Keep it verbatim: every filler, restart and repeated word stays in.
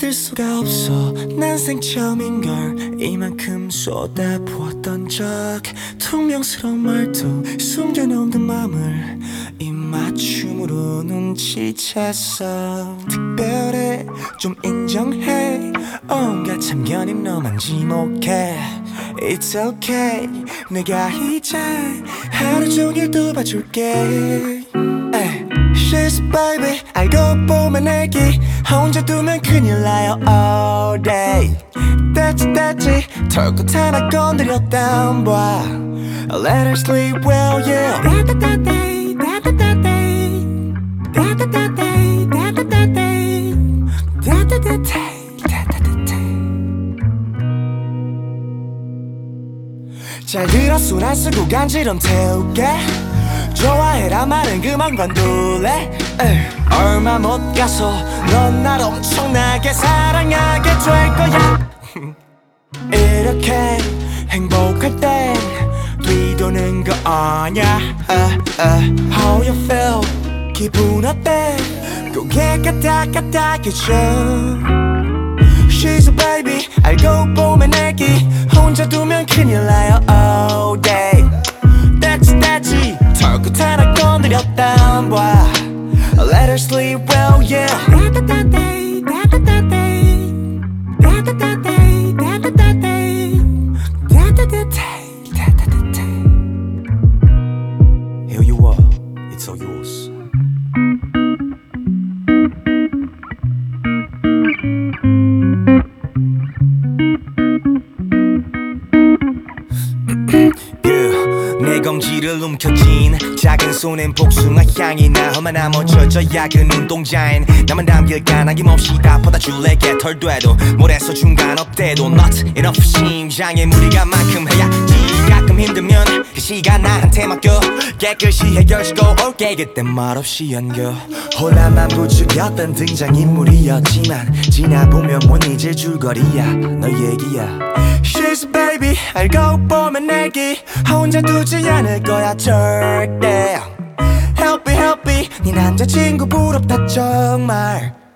잊을 수가 없어. 난생 처음인걸 이만큼 쏟아부었던 적. 퉁명스러운 말투 숨겨놓은 그 맘을 입맞춤으로 눈치챘어. 특별해 좀 인정해. 온갖 참견인 너만 지목해. It's okay 내가 이제 하루 종일 도와줄게. She's a baby 알고 보면 애기 혼자 두면 큰일 나요 all day. 됐지 됐지 털끝 하나 건드렸다 봐. Let her sleep well yeah. Da-da-da-day da-da-da-day Da-da-da-day da-da-da-day Da-da-da-day da-da-da-day. 잘 들어 손 안 쓰고 간지럼 태울게. 좋아해라 말은 그만 관둘래. 얼마 못 가서 넌 날 엄청나게 사랑하게 될 거야. 이렇게 행복할 땐 뒤도는 거 아냐. uh, uh. How you feel 기분 어때 고개 까딱까딱해져. She's a baby 알고 보면 애기 혼자 두면 큰일 나요 all day. 됐지 됐지 털끝 하나 건드렸다 봐. Let her sleep well yeah. Da-da-da-day da-da-da-day Da-da-da-day da-da-da-day Da-da-da-day da-da-da-day. Here you are, it's all yours. 내 검지를 움켜쥔 작은 손엔 복숭아 향이 나. 얼마나 멋져져야 그 눈동자엔 나만 담길까. 남김없이 다 퍼다줄래. 개털돼도 모래서 중간 업돼도 Not enough 심장에 무리가 만큼 해야지. 가끔 힘들면 그 시간 나한테 맡겨. 깨끗이 해결지고 올게 그때 말없이 연겨. 혼란만 부추겼던 등장인물이었지만 지나보면 못 잊을 줄거리야 너 얘기야. She's a baby 알고 보면 애기 혼자 두지 않을 거야 절대. Help me help me 네 남자친구 부럽다 정말.